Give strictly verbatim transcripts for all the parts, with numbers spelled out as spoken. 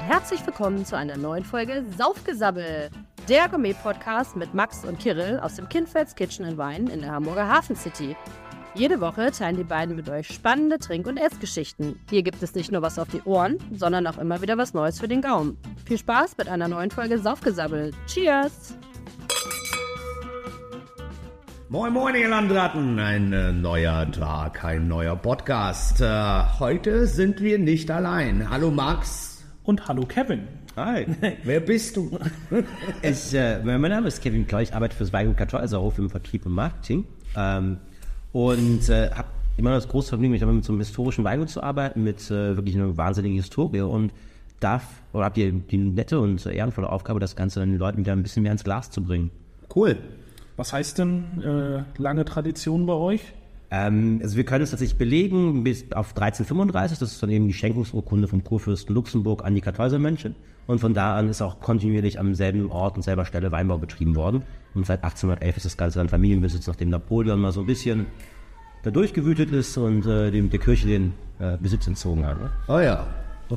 herzlich willkommen zu einer neuen Folge Saufgesabbel, der Gourmet-Podcast mit Max und Kirill aus dem Kindfelds Kitchen and Wine in der Hamburger Hafen City. Jede Woche teilen die beiden mit euch spannende Trink- und Essgeschichten. Hier gibt es nicht nur was auf die Ohren, sondern auch immer wieder was Neues für den Gaumen. Viel Spaß mit einer neuen Folge Saufgesabbel. Cheers! Moin Moin ihr Landratten, ein äh, neuer Tag, ein neuer Podcast. Äh, heute sind wir nicht allein. Hallo Max. Und hallo Kevin. Hi, wer bist du? es, äh, mein Name ist Kevin Klau, ich arbeite fürs Wein- und Kartoffelhof im Vertrieb und Marketing. Ähm, und äh, habe immer das große Vergnügen, mit, mit so einem historischen Weingut zu arbeiten, mit äh, wirklich einer wahnsinnigen Historie und darf, oder habt ihr die nette und ehrenvolle Aufgabe, das Ganze den Leuten wieder ein bisschen mehr ins Glas zu bringen. Cool. Was heißt denn äh, lange Tradition bei euch? Ähm, also wir können es tatsächlich belegen bis auf dreizehnhundertfünfunddreißig, das ist dann eben die Schenkungsurkunde vom Kurfürsten Luxemburg an die Kartäusermönche. Und von da an ist auch kontinuierlich am selben Ort und selber Stelle Weinbau betrieben worden. Und seit achtzehnhundertelf ist das Ganze dann Familienbesitz, nachdem Napoleon mal so ein bisschen da durchgewütet ist und äh, dem, der Kirche den äh, Besitz entzogen hat. Ne? Oh ja.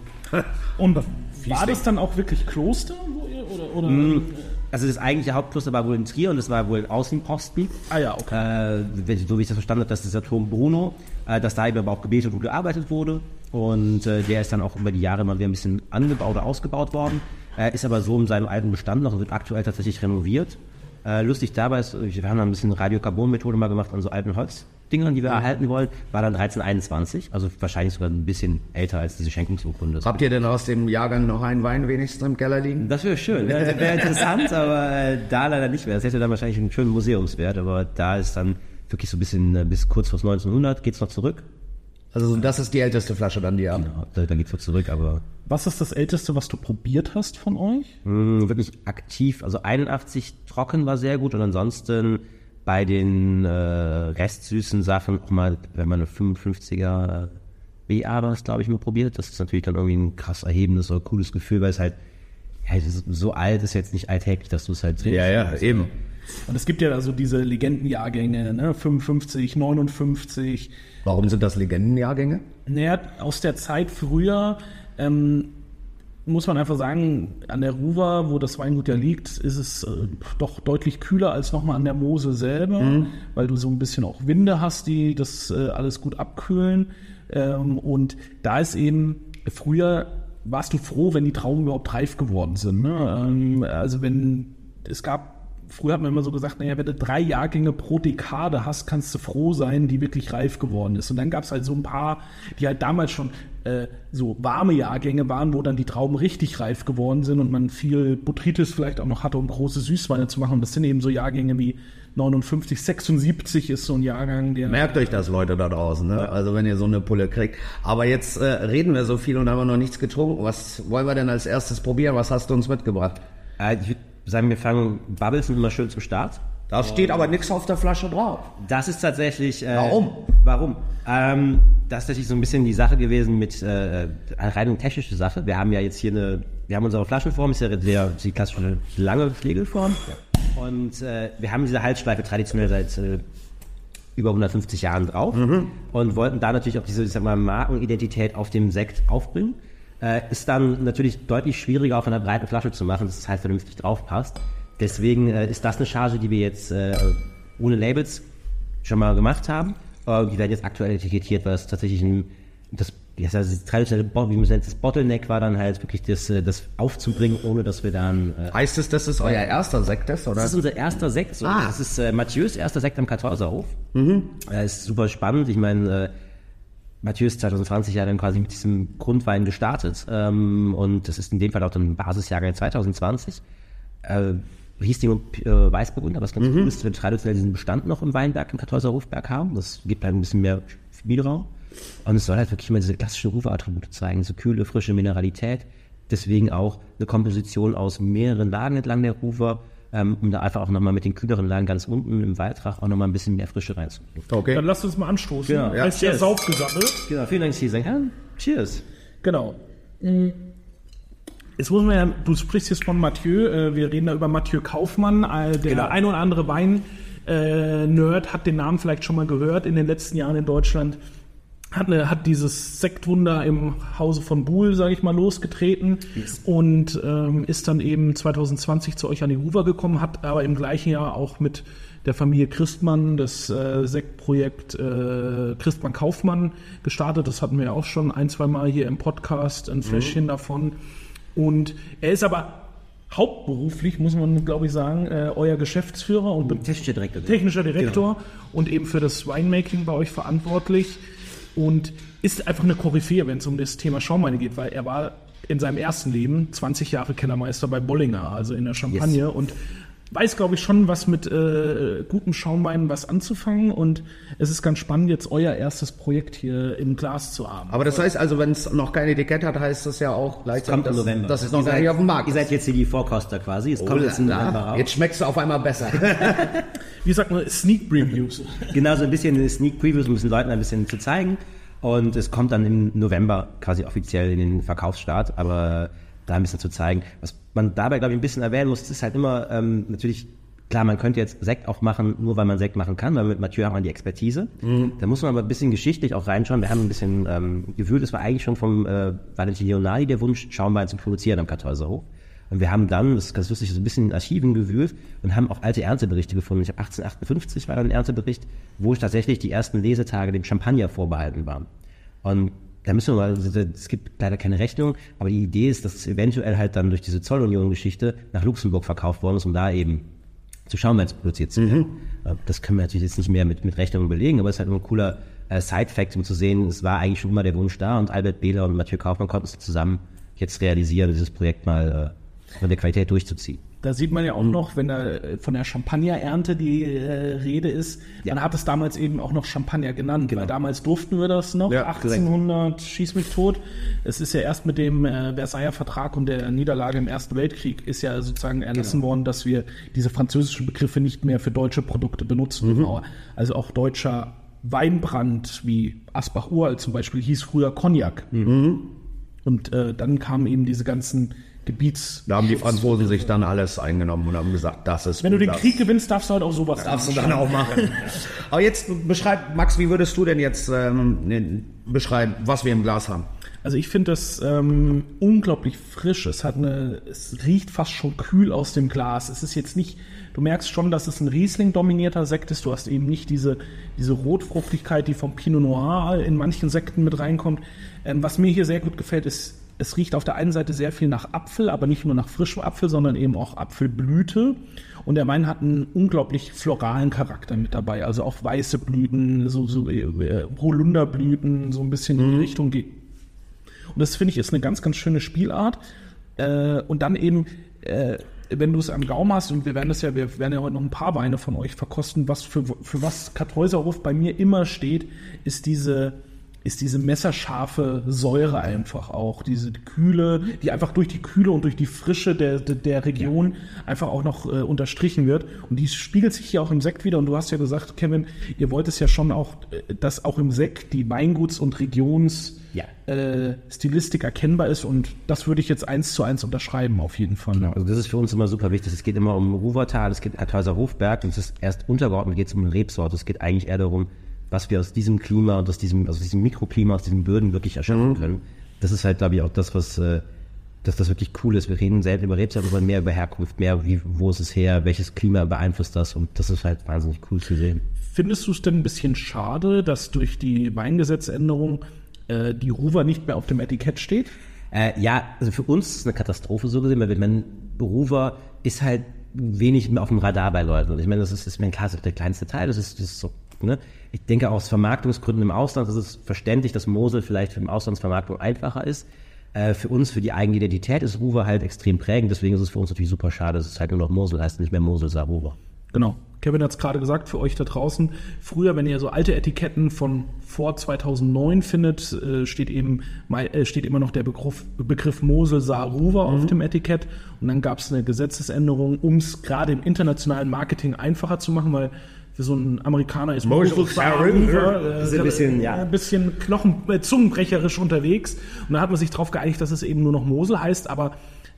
Und war das dann auch wirklich Kloster? Wo ihr, oder, oder, mm, also das eigentliche Hauptkloster war wohl in Trier und das war wohl ein Außenposten. Ah ja, okay. Äh, so wie ich das verstanden habe, das ist der Turm Bruno, äh, dass da eben aber auch gebetet und gearbeitet wurde. Und äh, der ist dann auch über die Jahre mal wieder ein bisschen angebaut oder ausgebaut worden. Äh, ist aber so in seinem alten Bestand noch und wird aktuell tatsächlich renoviert. Äh, lustig dabei ist, wir haben da ein bisschen Radiokarbon-Methode mal gemacht an so alten Holzdingern, die wir erhalten wollen, war dann dreizehnhunderteinundzwanzig, also wahrscheinlich sogar ein bisschen älter als diese Schenkungsurkunde. Habt ihr denn aus dem Jahrgang noch einen Wein wenigstens im Keller liegen? Das wäre schön, wäre wär interessant, aber äh, da leider nicht mehr. Das hätte dann wahrscheinlich einen schönen Museumswert, aber da ist dann wirklich so ein bisschen äh, bis kurz vor neunzehnhundert geht's noch zurück. Also das ist die älteste Flasche dann, die ihr habt? Genau, da, da geht's noch zurück, aber... Was ist das Älteste, was du probiert hast von euch? Mh, wirklich aktiv, also einundachtzig trocken war sehr gut und ansonsten bei den äh, restsüßen Sachen auch mal, wenn man eine fünfundfünfziger B A war, glaube ich, mal probiert. Das ist natürlich dann irgendwie ein krass erhebendes oder cooles Gefühl, weil es halt, ja, es ist so alt ist jetzt nicht alltäglich, dass du es halt trinkst. Ja, ja, eben. Und es gibt ja also diese Legendenjahrgänge, ne? fünfundfünfzig, neunundfünfzig. Warum sind das Legendenjahrgänge? Naja, aus der Zeit früher, ähm, muss man einfach sagen, an der Ruwer, wo das Weingut ja liegt, ist es äh, doch deutlich kühler als nochmal an der Mosel selber, mhm. weil du so ein bisschen auch Winde hast, die das äh, alles gut abkühlen. Ähm, und da ist eben, früher warst du froh, wenn die Trauben überhaupt reif geworden sind. Ne? Ähm, also wenn, es gab Früher hat man immer so gesagt, naja, wenn du drei Jahrgänge pro Dekade hast, kannst du froh sein, die wirklich reif geworden ist. Und dann gab es halt so ein paar, die halt damals schon äh, so warme Jahrgänge waren, wo dann die Trauben richtig reif geworden sind und man viel Botrytis vielleicht auch noch hatte, um große Süßweine zu machen. Und das sind eben so Jahrgänge wie neunundfünfzig, sechsundsiebzig ist so ein Jahrgang, der... Merkt euch das, Leute da draußen, ne? Also wenn ihr so eine Pulle kriegt. Aber jetzt äh, reden wir so viel und haben noch nichts getrunken. Was wollen wir denn als erstes probieren? Was hast du uns mitgebracht? Äh, ich würde sagen, wir fangen, Bubbles sind immer schön zum Start. Da steht aber nichts auf der Flasche drauf. Das ist tatsächlich... Äh, warum? Warum? Ähm, das ist tatsächlich so ein bisschen die Sache gewesen mit äh, eine rein technische Sache. Wir haben ja jetzt hier eine... Wir haben unsere Flaschenform, ist ja der, die klassische lange Flegelform. Ja. Und äh, wir haben diese Halsschleife traditionell seit äh, über hundertfünfzig Jahren drauf. Mhm. Und wollten da natürlich auch diese, ich sag mal, Markenidentität auf dem Sekt aufbringen. Äh, ist dann natürlich deutlich schwieriger auf einer breiten Flasche zu machen, dass es halt vernünftig drauf passt. Deswegen äh, ist das eine Charge, die wir jetzt äh, ohne Labels schon mal gemacht haben. Äh, die werden jetzt aktuell etikettiert, weil es tatsächlich ein, das, das, das traditionelle, wie man nennt, das Bottleneck war dann halt wirklich das, das aufzubringen, ohne dass wir dann... Äh, heißt es, das ist euer erster Sekt ist, oder? Das ist unser erster Sekt. So. Ah. Das ist äh, Mathieu's erster Sekt am Kartäuserhof. Mhm. Das ist super spannend. Ich meine... Äh, Mathieu ist zwanzig zwanzig ja dann quasi mit diesem Grundwein gestartet ähm, und das ist in dem Fall auch dann Basisjahrgang zwanzig zwanzig. Äh, Riesling und äh, Weißburgunder, was ganz mhm. cool ist, dass wir traditionell diesen Bestand noch im Weinberg, im Kartäuserhofberg haben. Das gibt halt ein bisschen mehr Spielraum und es soll halt wirklich immer diese klassischen Rufer-Attribute zeigen, so kühle, frische Mineralität. Deswegen auch eine Komposition aus mehreren Lagen entlang der Rufer, ähm, um da einfach auch nochmal mit den kühleren Lagen ganz unten im Waldrach auch nochmal ein bisschen mehr Frische reinzubringen. Okay. Dann lasst uns mal anstoßen. Genau. Ja. Als der Saufgesabbel. Genau, vielen Dank, Sie sagen. Cheers. Genau. Jetzt muss man ja, du sprichst jetzt von Mathieu, äh, wir reden da über Mathieu Kaufmann, äh, der genau. ein oder andere Wein-Nerd äh, hat den Namen vielleicht schon mal gehört in den letzten Jahren in Deutschland. hat, eine, hat dieses Sektwunder im Hause von Buhl, sage ich mal, losgetreten yes. und ähm, ist dann eben zwanzig zwanzig zu euch an die Ruwer gekommen, hat aber im gleichen Jahr auch mit der Familie Christmann das äh, Sektprojekt äh, Christmann Kaufmann gestartet. Das hatten wir ja auch schon ein, zwei Mal hier im Podcast, ein Fläschchen mhm. davon. Und er ist aber hauptberuflich, muss man glaube ich sagen, äh, euer Geschäftsführer und technischer Direktor, technischer Direktor genau. und eben für das Winemaking bei euch verantwortlich und ist einfach eine Koryphäe, wenn es um das Thema Schaumweine geht, weil er war in seinem ersten Leben zwanzig Jahre Kellermeister bei Bollinger, also in der Champagne yes. und weiß, glaube ich, schon was mit äh, gutem Schaumwein was anzufangen und es ist ganz spannend, jetzt euer erstes Projekt hier im Glas zu haben. Aber das heißt also, wenn es noch kein Etikett hat, heißt das ja auch gleichzeitig, das, das, das ist noch gar nicht auf dem Markt. Ihr seid jetzt hier die Vorkoster quasi, es oh, kommt jetzt im November raus. Jetzt schmeckst du auf einmal besser. Wie sagt man, Sneak Previews? Genau, so ein bisschen Sneak Previews, um den Leuten ein bisschen zu zeigen und es kommt dann im November quasi offiziell in den Verkaufsstart, aber da ein bisschen zu zeigen. Was man dabei, glaube ich, ein bisschen erwähnen muss, ist halt immer ähm, natürlich, klar, man könnte jetzt Sekt auch machen, nur weil man Sekt machen kann, weil mit Mathieu hat man die Expertise. Mhm. Da muss man aber ein bisschen geschichtlich auch reinschauen. Wir haben ein bisschen ähm, gewühlt, es war eigentlich schon vom äh, Valentin Leonardi der Wunsch, Schaumwein zu produzieren am Kartäuser Hof. Und wir haben dann, das ist ganz lustig, so ein bisschen in Archiven gewühlt und haben auch alte Ernteberichte gefunden. Ich habe achtzehnhundertachtundfünfzig war ein Erntebericht, wo tatsächlich die ersten Lesetage dem Champagner vorbehalten waren. Und da müssen wir mal, es gibt leider keine Rechnung, aber die Idee ist, dass es eventuell halt dann durch diese Zollunion-Geschichte nach Luxemburg verkauft worden ist, um da eben zu Schaumwein produziert zu werden. Mhm. Das können wir natürlich jetzt nicht mehr mit, mit Rechnungen belegen, aber es ist halt nur ein cooler äh, Side-Fact, um zu sehen, es war eigentlich schon immer der Wunsch da und Albert Behler und Mathieu Kaufmann konnten es zusammen jetzt realisieren, dieses Projekt mal äh, von der Qualität durchzuziehen. Da sieht man ja auch noch, wenn da von der Champagner-Ernte die äh, Rede ist, ja. man hat es damals eben auch noch Champagner genannt, genau. weil damals durften wir das noch, ja, achtzehnhundert, korrekt. Schieß mich tot. Es ist ja erst mit dem äh, Versailler Vertrag und der Niederlage im Ersten Weltkrieg ist ja sozusagen erlassen genau. worden, dass wir diese französischen Begriffe nicht mehr für deutsche Produkte benutzen. Mhm. Also auch deutscher Weinbrand wie Asbach Uralt zum Beispiel hieß früher Cognac. Mhm. Und äh, dann kamen eben diese ganzen Gebiets... Da haben die Franzosen sich dann alles eingenommen und haben gesagt, das ist... Wenn du den das. Krieg gewinnst, darfst du halt auch sowas darfst du dann auch machen. Aber jetzt beschreib, Max, wie würdest du denn jetzt ähm, beschreiben, was wir im Glas haben? Also ich finde das ähm, unglaublich frisch. Es hat eine, es riecht fast schon kühl aus dem Glas. Es ist jetzt nicht, du merkst schon, dass es ein Riesling-dominierter Sekt ist. Du hast eben nicht diese, diese Rotfruchtigkeit, die vom Pinot Noir in manchen Sekten mit reinkommt. Ähm, was mir hier sehr gut gefällt, ist, es riecht auf der einen Seite sehr viel nach Apfel, aber nicht nur nach frischem Apfel, sondern eben auch Apfelblüte. Und der Wein hat einen unglaublich floralen Charakter mit dabei. Also auch weiße Blüten, so, so äh, Holunderblüten, so ein bisschen in die Richtung geht. Und das finde ich ist eine ganz, ganz schöne Spielart. Äh, und dann eben, äh, wenn du es am Gaumen hast, und wir werden das ja, wir werden ja heute noch ein paar Weine von euch verkosten, was für, für was Kartäuser Hof bei mir immer steht, ist diese ist diese messerscharfe Säure einfach auch, diese Kühle, die einfach durch die Kühle und durch die Frische der, der, der Region ja. einfach auch noch äh, unterstrichen wird. Und die spiegelt sich hier auch im Sekt wieder. Und du hast ja gesagt, Kevin, ihr wollt es ja schon auch, dass auch im Sekt die Weinguts- und Regions ja. äh, Stilistik erkennbar ist. Und das würde ich jetzt eins zu eins unterschreiben, auf jeden Fall. Genau, also das ist für uns immer super wichtig. Es geht immer um Ruwertal, es geht um Kartäuser Hofberg und es ist erst untergeordnet, geht es um eine Rebsorte. Es geht eigentlich eher darum, was wir aus diesem Klima und aus diesem, aus diesem Mikroklima, aus diesen Böden wirklich erschaffen mhm. können. Das ist halt, glaube ich, auch das, was, äh, dass das wirklich cool ist. Wir reden selten über Rebsorten, aber mehr über Herkunft, mehr wie, wo ist es her, welches Klima beeinflusst das und das ist halt wahnsinnig cool zu sehen. Findest du es denn ein bisschen schade, dass durch die Weingesetzänderung äh, die Ruwer nicht mehr auf dem Etikett steht? Äh, ja, also für uns ist es eine Katastrophe so gesehen, weil man, Ruwer ist halt wenig mehr auf dem Radar bei Leuten. Und ich meine, das ist, ist mir klar, das ist der kleinste Teil, das ist, das ist so, ne? Ich denke, aus Vermarktungsgründen im Ausland ist es verständlich, dass Mosel vielleicht für die Auslandsvermarktung einfacher ist. Äh, für uns, für die eigene Identität ist Ruwer halt extrem prägend, deswegen ist es für uns natürlich super schade, dass es halt nur noch Mosel heißt, nicht mehr Mosel, sondern Ruwer. Genau. Kevin hat es gerade gesagt, für euch da draußen. Früher, wenn ihr so alte Etiketten von vor zweitausendneun findet, äh, steht eben äh, steht immer noch der Begriff, Begriff Mosel, Saar, Ruwer mhm. auf dem Etikett. Und dann gab es eine Gesetzesänderung, um es gerade im internationalen Marketing einfacher zu machen, weil für so ein Amerikaner ist Mosel, Saar, Ruwer äh, ein bisschen, ja. ein bisschen Knochen, äh, zungenbrecherisch unterwegs. Und da hat man sich darauf geeinigt, dass es eben nur noch Mosel heißt, aber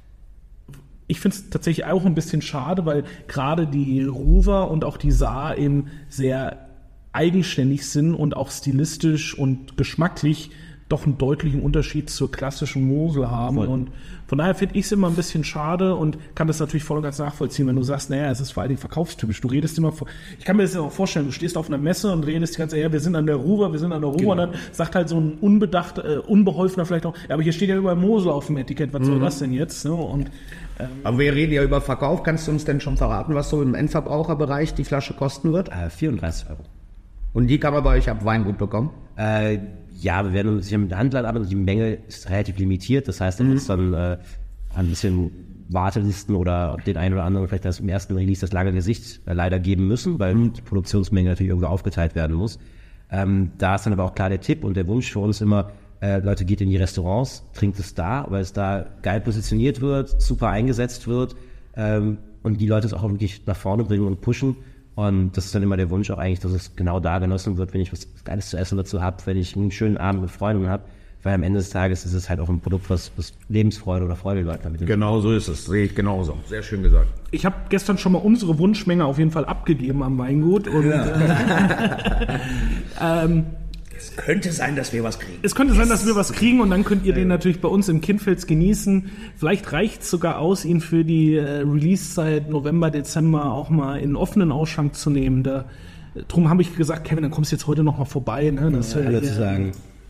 ich finde es tatsächlich auch ein bisschen schade, weil gerade die Ruwer und auch die Saar eben sehr eigenständig sind und auch stilistisch und geschmacklich doch einen deutlichen Unterschied zur klassischen Mosel haben. Voll. Und von daher finde ich es immer ein bisschen schade und kann das natürlich voll und ganz nachvollziehen, wenn du sagst, naja, es ist vor allen Dingen verkaufstypisch. Du redest immer, vor, ich kann mir das ja auch vorstellen, du stehst auf einer Messe und redest die ganze Zeit, ja, wir sind an der Ruhr, wir sind an der Ruhr, genau. Und dann sagt halt so ein unbedacht, äh, unbeholfener vielleicht auch, ja, aber hier steht ja überall Mosel auf dem Etikett, was mhm. soll das denn jetzt? Ne? Und, ähm, aber wir reden ja über Verkauf, kannst du uns denn schon verraten, was so im Endverbraucherbereich die Flasche kosten wird? Äh, vierunddreißig Euro. Und die kann man bei euch ab Weingut bekommen? Äh, ja, wir werden uns sicher mit Handlern arbeiten, die Menge ist relativ limitiert, das heißt, da wird es dann äh, ein bisschen Wartelisten oder den einen oder anderen vielleicht das im ersten Release das lange Gesicht äh, leider geben müssen, weil mhm. die Produktionsmenge natürlich irgendwo aufgeteilt werden muss. Ähm, da ist dann aber auch klar der Tipp und der Wunsch für uns immer, äh, Leute, geht in die Restaurants, trinkt es da, weil es da geil positioniert wird, super eingesetzt wird ähm, und die Leute es auch wirklich nach vorne bringen und pushen. Und das ist dann immer der Wunsch auch eigentlich, dass es genau da genossen wird, wenn ich was Geiles zu essen dazu habe, wenn ich einen schönen Abend mit Freunden habe. Weil am Ende des Tages ist es halt auch ein Produkt, was, was Lebensfreude oder Freude Leuten damit. Genau so ist es, sehe ich genauso. Sehr schön gesagt. Ich habe gestern schon mal unsere Wunschmenge auf jeden Fall abgegeben am Weingut. Und, ja. äh, ähm, es könnte sein, dass wir was kriegen. Es könnte yes. sein, dass wir was kriegen und dann könnt ihr den natürlich bei uns im Kindfels genießen. Vielleicht reicht es sogar aus, ihn für die äh, Release-Zeit November, Dezember auch mal in offenen Ausschank zu nehmen. Da, drum habe ich gesagt, Kevin, dann kommst du jetzt heute noch mal vorbei. Ne? Das, ja, äh, zu sagen.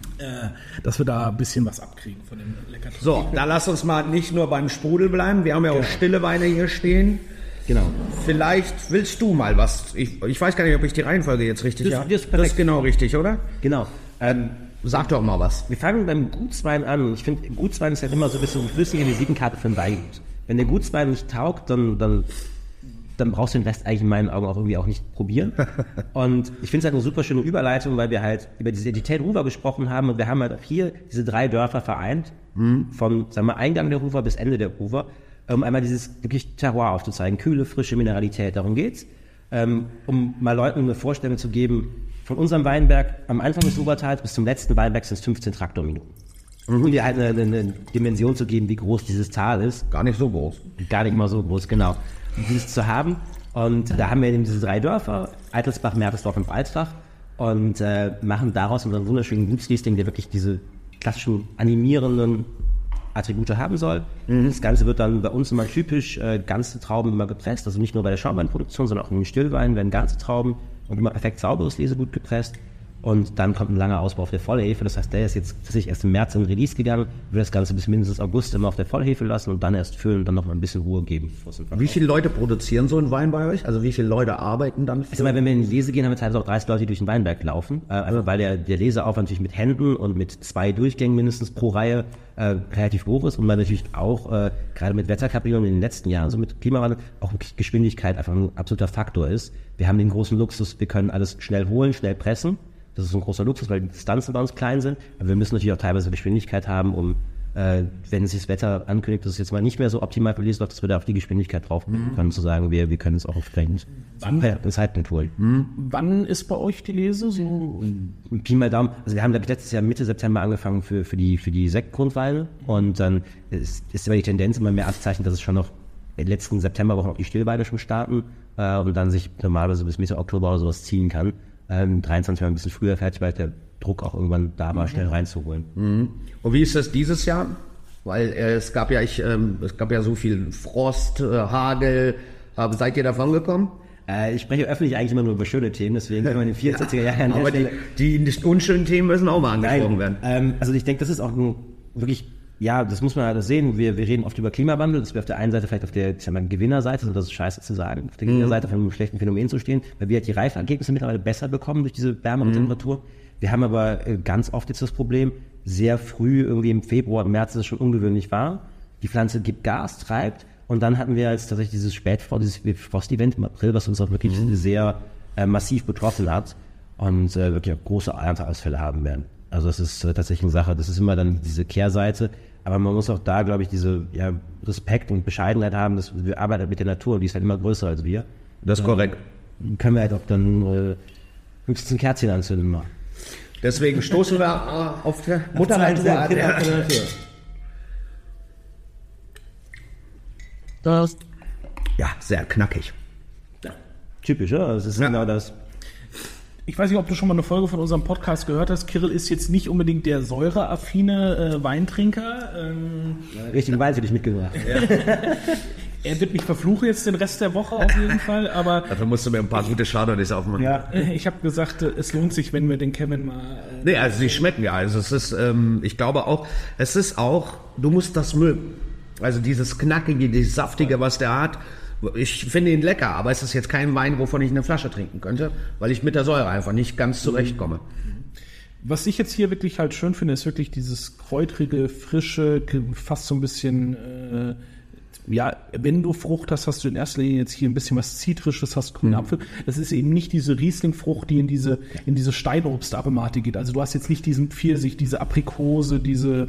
Äh, dass wir da ein bisschen was abkriegen von dem leckeren. So, da lass uns mal nicht nur beim Sprudel bleiben. Wir haben ja auch genau. stille Weine hier stehen. Genau. Vielleicht willst du mal was. Ich, ich weiß gar nicht, ob ich die Reihenfolge jetzt richtig habe. Das, das ist genau richtig, oder? Genau. Ähm, Sag doch mal was. Wir fangen beim Gutswein an. Ich finde, Gutswein ist ja immer so ein bisschen eine flüssige Visitenkarte für ein Weingut. Wenn der Gutswein nicht taugt, dann, dann, dann brauchst du den Rest eigentlich in meinen Augen auch irgendwie auch nicht probieren. Und ich finde es halt eine super schöne Überleitung, weil wir halt über diese Identität Ruwer gesprochen haben und wir haben halt auch hier diese drei Dörfer vereint, mhm. von, sagen wir, Eingang der Ruwer bis Ende der Ruwer, um einmal dieses wirklich Terroir aufzuzeigen, kühle, frische Mineralität, darum geht's, ähm, um mal Leuten eine Vorstellung zu geben, von unserem Weinberg am Anfang des Ruwertals bis zum letzten Weinberg sind es fünfzehn Traktorminuten. Mhm. Um dir halt eine, eine Dimension zu geben, wie groß dieses Tal ist. Gar nicht so groß. Gar nicht mal so groß, genau. Um dieses zu haben. Und da haben wir eben diese drei Dörfer, Eitelsbach, Mertesdorf und Walsbach, und äh, machen daraus unseren wunderschönen Gutsriesling, der wirklich diese klassischen animierenden Attribute haben soll. Mhm. Das Ganze wird dann bei uns immer typisch äh, ganze Trauben immer gepresst, also nicht nur bei der Schaumweinproduktion, sondern auch im Stillwein werden ganze Trauben und immer perfekt sauberes Lesegut gepresst. Und dann kommt ein langer Ausbau auf der Vollhefe. Das heißt, der ist jetzt tatsächlich erst im März in Release gegangen. Wir das Ganze bis mindestens August immer auf der Vollhefe lassen und dann erst füllen und dann noch mal ein bisschen Ruhe geben. Wie viele Leute produzieren so einen Wein bei euch? Also wie viele Leute arbeiten dann? Also wenn wir in die Lese gehen, haben wir teilweise auch dreißig Leute, die durch den Weinberg laufen. Äh, einfach weil der, der Leseaufwand natürlich mit Händen und mit zwei Durchgängen mindestens pro Reihe äh, relativ hoch ist und weil natürlich auch äh, gerade mit Wetterkapriolen in den letzten Jahren, so mit Klimawandel, auch wirklich Geschwindigkeit einfach ein absoluter Faktor ist. Wir haben den großen Luxus, wir können alles schnell holen, schnell pressen. Das ist ein großer Luxus, weil die Distanzen bei uns klein sind. Aber wir müssen natürlich auch teilweise Geschwindigkeit haben, um, äh, wenn sich das Wetter ankündigt, dass es jetzt mal nicht mehr so optimal für Lese läuft, dass wir da auf die Geschwindigkeit drauf mhm. können, zu sagen, wir, wir können es auch entsprechend in Zeitpunkt holen. Mhm. Wann ist bei euch die Lese? So? Pi mal Daumen. Also wir haben letztes Jahr Mitte September angefangen für, für die, für die Sektgrundweine. Und dann ist, ist immer die Tendenz immer mehr abzeichnet, dass es schon noch in den letzten Septemberwochen auch die Stillweine schon starten äh, und dann sich normalerweise bis Mitte Oktober oder sowas ziehen kann. Ähm, dreiundzwanzig war ein bisschen früher fertig, weil der Druck auch irgendwann da war, schnell reinzuholen. Mhm. Und wie ist das dieses Jahr? Weil äh, es gab ja ich, ähm, es gab ja so viel Frost, äh, Hagel. Aber seid ihr davon gekommen? Äh, ich spreche öffentlich eigentlich immer nur über schöne Themen, deswegen können wir in den vierziger Jahren ja, aber die, die unschönen Themen müssen auch mal angesprochen werden. Ähm, also ich denke, das ist auch ein wirklich, ja, das muss man halt sehen. Wir, wir reden oft über Klimawandel, dass wir auf der einen Seite vielleicht auf der, ich sag mal, Gewinnerseite sind, das ist scheiße zu sagen, auf der Gewinnerseite von einem schlechten Phänomen zu stehen, weil wir halt die Reifergebnisse mittlerweile besser bekommen durch diese wärmere mhm. Temperatur. Wir haben aber ganz oft jetzt das Problem, sehr früh, irgendwie im Februar, im März ist es schon ungewöhnlich warm. Die Pflanze gibt Gas, treibt und dann hatten wir jetzt tatsächlich dieses Spätfrost, dieses Frost-Event im April, was uns auch wirklich mhm. sehr äh, massiv betroffen hat und äh, wirklich auch große Ernteausfälle haben werden. Also das ist äh, tatsächlich eine Sache, das ist immer dann diese Kehrseite. Aber man muss auch da, glaube ich, diese ja, Respekt und Bescheidenheit haben, dass wir arbeiten mit der Natur, die ist halt immer größer als wir. Das ist korrekt. Dann können wir halt auch dann äh, höchstens ein Kerzchen anzünden mal. Deswegen stoßen wir äh, auf der Mutter Natur an. Das. Ja, sehr knackig. Ja, typisch, ja, das ist ja. genau das. Ich weiß nicht, ob du schon mal eine Folge von unserem Podcast gehört hast. Kirill ist jetzt nicht unbedingt der säureaffine äh, Weintrinker. Ähm, Richtigen Wein hätte ich mitgebracht. Ja. Er wird mich verfluchen jetzt den Rest der Woche auf jeden Fall, aber... Dafür musst du mir ein paar gute Chardonnays aufmachen. Ja, ich habe gesagt, es lohnt sich, wenn wir den Kevin mal... Äh, nee, also die schmecken ja. Also es ist, ähm, ich glaube auch, es ist auch, du musst das mögen. Also dieses Knackige, dieses Saftige, was der hat. Ich finde ihn lecker, aber es ist jetzt kein Wein, wovon ich eine Flasche trinken könnte, weil ich mit der Säure einfach nicht ganz zurechtkomme. Was ich jetzt hier wirklich halt schön finde, ist wirklich dieses kräutrige, frische, fast so ein bisschen... Äh, ja, wenn du Frucht hast, hast du in erster Linie jetzt hier ein bisschen was Zitrisches, hast grünen Apfel. Das ist eben nicht diese Riesling-Frucht, die in diese, in diese Steinobst-Aromatik geht. Also du hast jetzt nicht diesen Pfirsich, diese Aprikose, diese,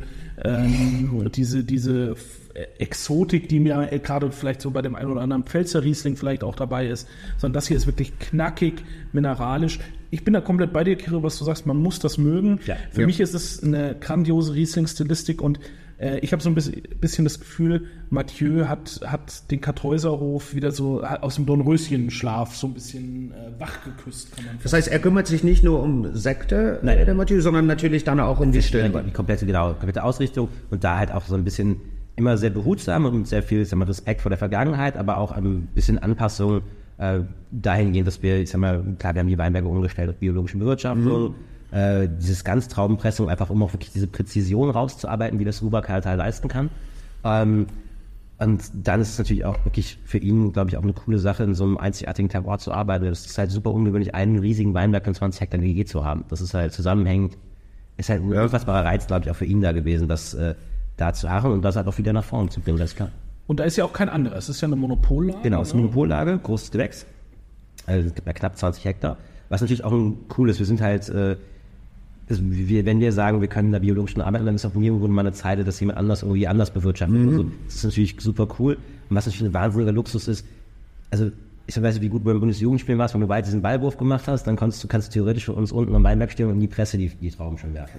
ähm, diese, diese Exotik, die mir gerade vielleicht so bei dem einen oder anderen Pfälzer Riesling vielleicht auch dabei ist, sondern das hier ist wirklich knackig, mineralisch. Ich bin da komplett bei dir, Kirill, was du sagst, man muss das mögen. Ja, Für ja. mich ist es eine grandiose Riesling-Stilistik und äh, ich habe so ein bisschen, bisschen das Gefühl, Mathieu hat, hat den Kartäuserhof wieder so aus dem Dornröschen-Schlaf so ein bisschen äh, wach geküsst, kann man Das heißt, er kümmert sich nicht nur um Sekte, Nein. der Mathieu, sondern natürlich dann auch um die Stillen. Die komplette, genau, komplette Ausrichtung und da halt auch so ein bisschen immer sehr behutsam und mit sehr viel, sagen wir, Respekt vor der Vergangenheit, aber auch ein bisschen Anpassung äh, dahingehend, dass wir, ich sag mal, klar, wir haben die Weinberge umgestellt auf biologische Bewirtschaftung, mhm. äh, dieses Ganztraubenpressung, einfach um auch wirklich diese Präzision rauszuarbeiten, wie das Ruber-Kaltal halt leisten kann. Ähm, und dann ist es natürlich auch wirklich für ihn, glaube ich, auch eine coole Sache, in so einem einzigartigen Terroir zu arbeiten. Das ist halt super ungewöhnlich, einen riesigen Weinberg in zwanzig Hektar G G zu haben. Das ist halt zusammenhängend, ist halt ein ja. unfassbarer Reiz, glaube ich, auch für ihn da gewesen, dass äh, da zu machen und das halt auch wieder nach vorne zu bringen, das ist klar. Und da ist ja auch kein anderer, es ist ja eine Monopollage. Genau, es ist eine Monopollage, großes Gewächs, also es gibt ja knapp zwanzig Hektar, was natürlich auch ein cool ist, wir sind halt, äh, also wir, wenn wir sagen, wir können da biologisch arbeiten, dann ist auch nirgendwo mal eine Zeit, dass jemand anders irgendwie anders bewirtschaftet. Mhm. Also, das ist natürlich super cool und was natürlich ein wahnsinniger Luxus ist, also ich weiß nicht, wie gut du beim Bundesjugendspielen warst, wenn du beide diesen Ballwurf gemacht hast, dann kannst du, kannst du theoretisch für uns unten am Weinberg stehen und in die Presse die, die Trauben schon werfen.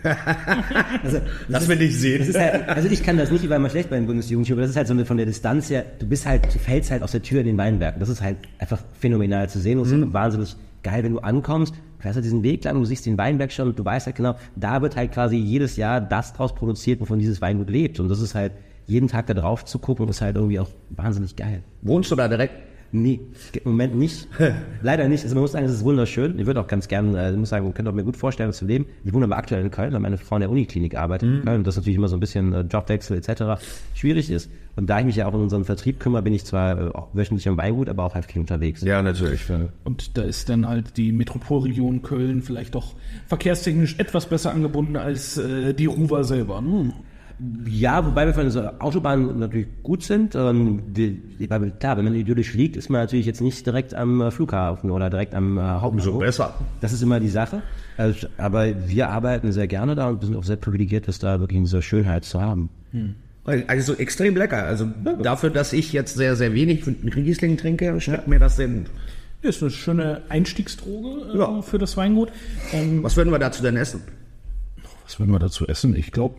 Also, das, das will ich sehen. Das ist halt, also ich kann das nicht, weil man schlecht bei den Bundesjugendspielen, aber das ist halt so eine, von der Distanz her, du bist halt, du fällst halt aus der Tür in den Weinberg. Das ist halt einfach phänomenal zu sehen und es mhm. ist wahnsinnig geil, wenn du ankommst, du fährst halt diesen Weg lang, du siehst den Weinberg schon und du weißt halt genau, da wird halt quasi jedes Jahr das draus produziert, wovon dieses Weingut lebt und das ist halt, jeden Tag da drauf zu gucken, ist halt irgendwie auch wahnsinnig geil. Wohnst du da direkt? Nee, im Moment nicht. Leider nicht. Also man muss sagen, es ist wunderschön. Ich würde auch ganz gerne, äh, ich muss sagen, man könnte auch mir gut vorstellen, zu leben. Ich wohne aber aktuell in Köln, weil meine Frau in der Uniklinik arbeitet mhm. in Köln. Und das natürlich immer so ein bisschen äh, Jobwechsel et cetera schwierig ist. Und da ich mich ja auch um unseren Vertrieb kümmere, bin ich zwar äh, auch wöchentlich im Weingut, aber auch halt viel unterwegs. Ja, natürlich. Und da ist dann halt die Metropolregion Köln vielleicht doch verkehrstechnisch etwas besser angebunden als äh, die Ruwer selber. Hm. Ja, wobei wir von der Autobahn natürlich gut sind. Ähm, die, die, klar, wenn man idyllisch liegt, ist man natürlich jetzt nicht direkt am äh, Flughafen oder direkt am äh, Hauptbahnhof. Umso besser. Das ist immer die Sache. Also, aber wir arbeiten sehr gerne da und wir sind auch sehr privilegiert, das da wirklich in dieser Schönheit zu haben. Hm. Also extrem lecker. Also dafür, dass ich jetzt sehr, sehr wenig Riesling trinke, schmeckt mir das denn. Das ist eine schöne Einstiegsdroge äh, ja. für das Weingut. Ähm, was würden wir dazu denn essen? Was würden wir dazu essen? Ich glaube,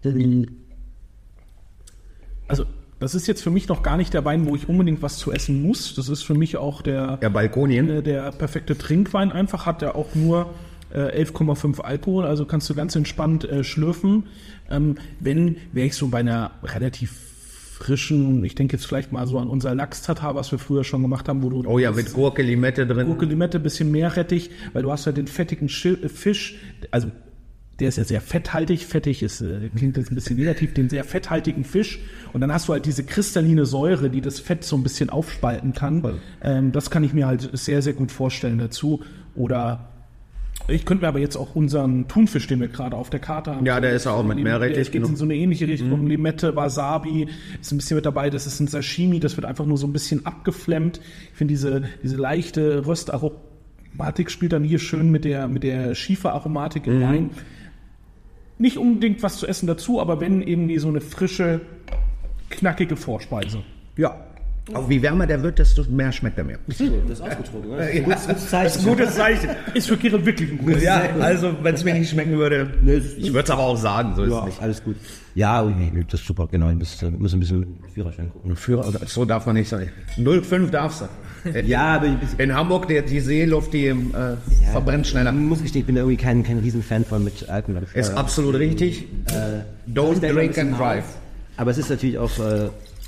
also das ist jetzt für mich noch gar nicht der Wein, wo ich unbedingt was zu essen muss. Das ist für mich auch der, der Balkonien. Der, der perfekte Trinkwein. Einfach hat er auch nur äh, elf Komma fünf Alkohol, also kannst du ganz entspannt äh, schlürfen. Ähm, wenn, wäre ich so bei einer relativ frischen, ich denke jetzt vielleicht mal so an unser Lachs-Tatar, was wir früher schon gemacht haben, wo du... Oh ja, mit Gurke, Limette drin. Gurke, Limette, bisschen Meerrettich, weil du hast ja den fettigen Schil- Fisch, also der ist ja sehr fetthaltig, fettig ist, äh, klingt jetzt ein bisschen negativ, den sehr fetthaltigen Fisch und dann hast du halt diese kristalline Säure, die das Fett so ein bisschen aufspalten kann. Ähm, das kann ich mir halt sehr, sehr gut vorstellen dazu. Oder ich könnte mir aber jetzt auch unseren Thunfisch, den wir gerade auf der Karte haben. Ja, der ist auch mit Meerrettich. Der geht in so eine ähnliche Richtung. Mhm. Limette, Wasabi ist ein bisschen mit dabei. Das ist ein Sashimi, das wird einfach nur so ein bisschen abgeflemmt. Ich finde diese, diese leichte Röstaromatik spielt dann hier schön mit der, mit der Schieferaromatik im mhm. Wein. Nicht unbedingt was zu essen dazu, aber wenn irgendwie so eine frische, knackige Vorspeise. Ja, Auch wie wärmer der wird, desto mehr schmeckt er mir. Das ist ausgetrunken, ne? Ja, Das ist ein gutes Zeichen. das ist ein gutes Zeichen. Ist für Kirill wirklich ein gutes Ja, also wenn es mir nicht schmecken würde, ich würde es aber auch sagen, so ist es Ja, nicht. alles gut. Ja, okay, das ist super, genau. Ich muss, muss ein bisschen Führerschein gucken. Führer, so darf man nicht sagen. null Komma fünf darfst du. Ja, aber ich, In Hamburg, die, die Seeluft, die äh, verbrennt schneller. ich muss gestehen, ich bin da irgendwie kein, kein Riesenfan von mit Alkohol. Ist Äh, absolut richtig. äh, Don't stellt drink ein and bisschen drive. auf. Aber es ist natürlich auch äh,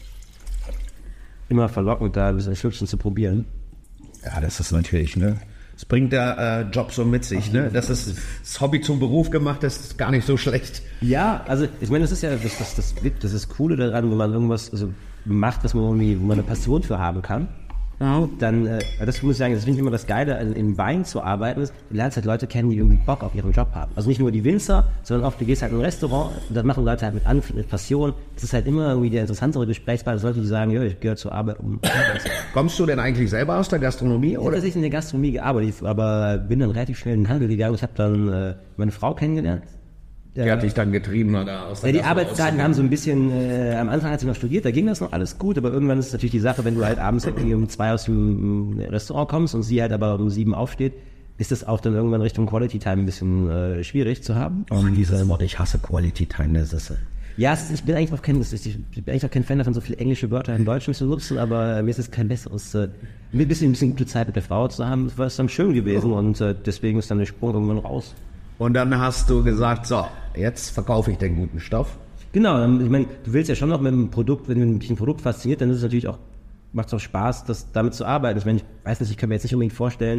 immer verlockend, da ein bisschen ein Schlückchen zu probieren. Ja, das ist natürlich, ne? Das bringt der äh, Job so mit sich, ne? Das ist das Hobby zum Beruf gemacht, das ist gar nicht so schlecht. Ja, also ich meine, das ist ja das, das, das, das ist das Coole daran, wenn man irgendwas also, macht, was man irgendwie, wo man eine Passion für haben kann. Ja. Dann, äh, das muss ich sagen, das finde ich immer das Geile, in, in Wein zu arbeiten, ist, du lernst halt Leute kennen, die irgendwie Bock auf ihren Job haben. Also nicht nur die Winzer, sondern auch, du gehst halt in ein Restaurant, und das machen Leute halt mit, An mit Passion. Das ist halt immer irgendwie der interessantere Gesprächspartner, Leute, die sagen, ja, ich gehöre zur Arbeit um. Kommst du denn eigentlich selber aus der Gastronomie, Ich habe oder? tatsächlich in der Gastronomie gearbeitet, aber bin dann relativ schnell in den Handel gegangen. Ich habe dann äh, meine Frau kennengelernt. Die hat dich dann getrieben oder aus der Ja, die Gastro Arbeitszeiten haben so ein bisschen, äh, am Anfang hat sie noch studiert, da ging das noch alles gut, aber irgendwann ist es natürlich die Sache, wenn du halt abends irgendwie um zwei aus dem äh, Restaurant kommst und sie halt aber um sieben aufsteht, ist das auch dann irgendwann Richtung Quality Time ein bisschen äh, schwierig zu haben. Oh, dieses Wort, ich hasse Quality Time, das ist... Ja, es ist, ich bin eigentlich auch kein, ich bin eigentlich auch kein Fan davon, so viele englische Wörter in Deutsch zu nutzen, aber mir ist es kein besseres, äh, ein bisschen, ein bisschen gute Zeit mit der Frau zu haben, war es dann schön gewesen und äh, deswegen ist dann der Sprung irgendwann raus. Und dann hast du gesagt, so, jetzt verkaufe ich den guten Stoff. Genau, ich meine, du willst ja schon noch mit einem Produkt, wenn dich ein Produkt fasziniert, dann ist es natürlich auch, macht es auch Spaß, das damit zu arbeiten. Ich meine, ich weiß nicht, ich kann mir jetzt nicht unbedingt vorstellen,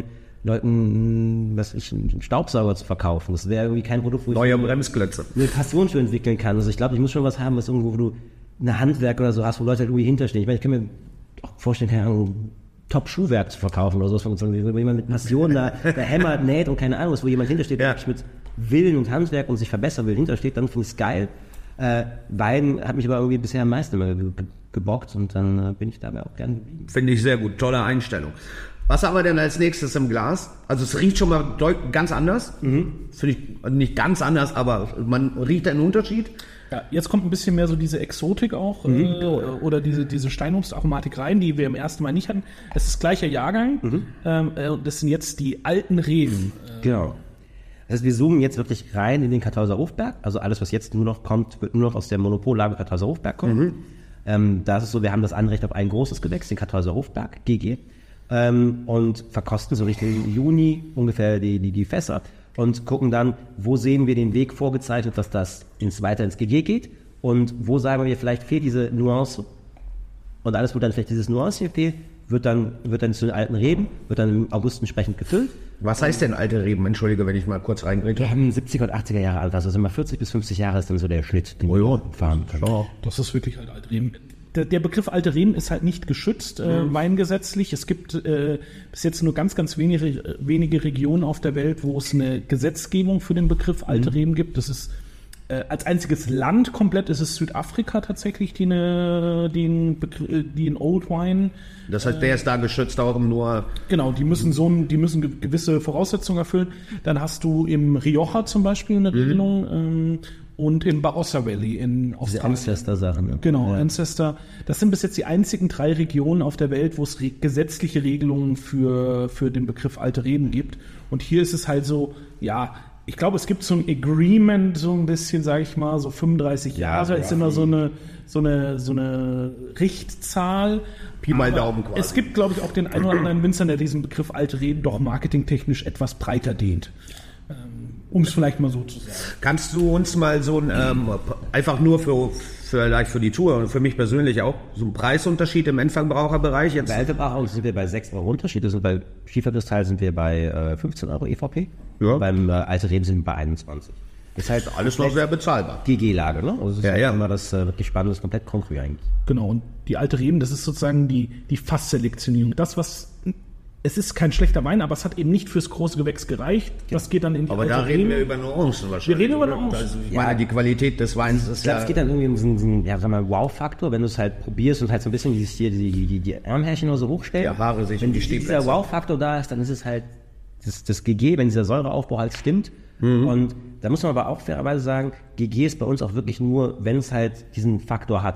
Leuten, was ich, einen Staubsauger zu verkaufen. Das wäre irgendwie kein Produkt, wo ich Neue Bremsklötze. eine Passion für entwickeln kann. Also ich glaube, ich muss schon was haben, was irgendwo, wo du eine Handwerk oder so hast, wo Leute halt irgendwie hinterstehen. Ich meine, ich kann mir auch vorstellen, keine Ahnung, Top-Schuhwerk zu verkaufen oder sowas, wo jemand mit Passion da, da hämmert, näht und keine Ahnung was, wo jemand hintersteht, der Ja. wirklich mit Willen und Handwerk und sich verbessern will, hintersteht, dann finde ich es geil. Äh, Wein hat mich aber irgendwie bisher am meisten immer ge gebockt und dann äh, bin ich dabei auch gern geblieben. Finde ich sehr gut, tolle Einstellung. Was haben wir denn als nächstes im Glas? Also es riecht schon mal deut- ganz anders. Mhm. Finde ich nicht ganz anders, aber man riecht einen Unterschied. Ja, jetzt kommt ein bisschen mehr so diese Exotik auch Mhm. äh, oder diese, diese Steinobstaromatik rein, die wir im ersten Mal nicht hatten. Es ist gleicher Jahrgang. Mhm. Ähm, äh, das sind jetzt die alten Reben. Genau. Das heißt, wir zoomen jetzt wirklich rein in den Kartäuser Hofberg. Also alles, was jetzt nur noch kommt, wird nur noch aus der Monopollage Kartäuser Hofberg kommen. Mhm. Ähm, da ist es so, wir haben das Anrecht auf ein großes Gewächs, den Kartäuser Hofberg, G G, ähm, und verkosten so Richtung Juni ungefähr die, die, die Fässer und gucken dann, wo sehen wir den Weg vorgezeichnet, dass das ins, weiter ins G G geht und wo sagen wir, vielleicht fehlt diese Nuance. Und alles, wo dann vielleicht dieses Nuance hier fehlt, wird dann, wird dann zu den alten Reben, wird dann im August entsprechend gefüllt. Was heißt denn alte Reben? Entschuldige, wenn ich mal kurz reingreife. Wir haben siebziger und achtziger Jahre alt, also sind wir vierzig bis fünfzig Jahre ist dann so der Schnitt, den wir fahren können. Ja. Das ist wirklich halt alte Reben. Der, der Begriff alte Reben ist halt nicht geschützt, äh, weingesetzlich. Es gibt äh, bis jetzt nur ganz, ganz wenige, wenige Regionen auf der Welt, wo es eine Gesetzgebung für den Begriff alte Reben gibt. Das ist äh, als einziges Land komplett ist es Südafrika tatsächlich, die eine, die einen Begr- die einen Old Wine. Das heißt, der ist da geschützt auch nur... Genau, die müssen so ein, die müssen ge- gewisse Voraussetzungen erfüllen. Dann hast du im Rioja zum Beispiel eine Regelung ähm, und im Barossa Valley in Diese Australien. Ancestor-Sachen. Ne? Genau, Ja. Ancestor. Das sind bis jetzt die einzigen drei Regionen auf der Welt, wo es re- gesetzliche Regelungen für, für den Begriff alte Reben gibt. Und hier ist es halt so, ja, ich glaube, es gibt so ein Agreement, so ein bisschen, sage ich mal, so fünfunddreißig Jahre ist immer so eine, so eine, so eine Richtzahl. Pi mal Aber Daumen quasi. Es gibt, glaube ich, auch den einen oder anderen Winzer, der diesen Begriff alte Reben doch marketingtechnisch etwas breiter dehnt. Ähm, um es vielleicht mal so zu sagen. Kannst du uns mal so ein, ähm, einfach nur für, vielleicht für die Tour und für mich persönlich auch, so einen Preisunterschied im Endverbraucherbereich jetzt? Bei Älterbrauch sind wir bei sechs Euro Unterschied, das sind bei Schieferkristall sind wir bei äh, fünfzehn Euro E V P, Ja. beim äh, Alte Reben sind wir bei einundzwanzig. Das ist halt Alles noch sehr bezahlbar. G G-Lage, ne? Also es ist Ja, halt ja. immer das äh, wirklich spannende, das ist komplett konkret eigentlich. Genau, und die alte Reben, das ist sozusagen die, die Fassselektionierung. Das, was, es ist kein schlechter Wein, aber es hat eben nicht fürs große Gewächs gereicht. Das geht dann in die Aber alte da reden wir Rebe. über Nuancen wahrscheinlich. Wir reden über Nuancen. Also ich Ja. meine, die Qualität des Weins ist Ich glaube, ja... es geht dann irgendwie um diesen, diesen ja, sag mal, Wow-Faktor, wenn du es halt probierst und halt so ein bisschen dieses hier, die, die, die, die Ärmhärchen nur so hochstellst. Die Haare sich wenn um die dieser Stehplätze. Wow-Faktor da ist, dann ist es halt das, das G G, wenn dieser Säureaufbau halt stimmt. Mhm. Und da muss man aber auch fairerweise sagen, G G ist bei uns auch wirklich nur, wenn es halt diesen Faktor hat.